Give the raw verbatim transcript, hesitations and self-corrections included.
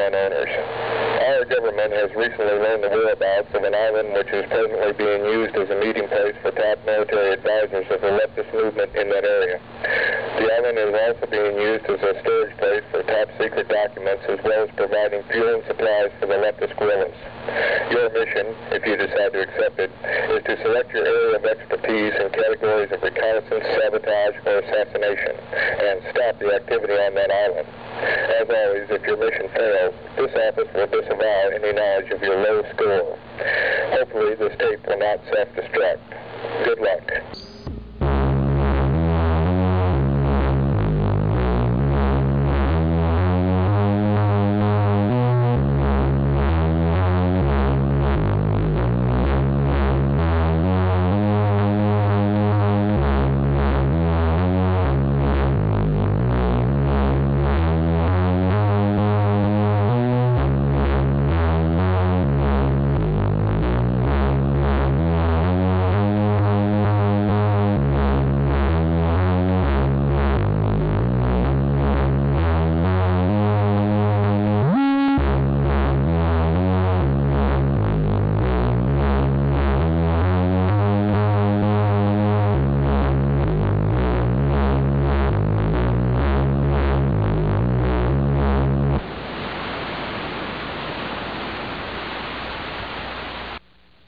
waterfront owners. Our government has recently learned the whereabouts of an island which is presently being used as a meeting place for top military advisors of the leftist movement in that area. The island is also being used as a storage place for top secret documents, as well as providing fuel and supplies for the leftist guerrillas. Your mission, if you decide to accept it, is to select your area of expertise in categories of reconnaissance, sabotage, or assassination, and stop the activity on that island. As always, if your mission fails, this office will disavow any knowledge of your low score. Hopefully, this tape will not self-destruct. Good luck.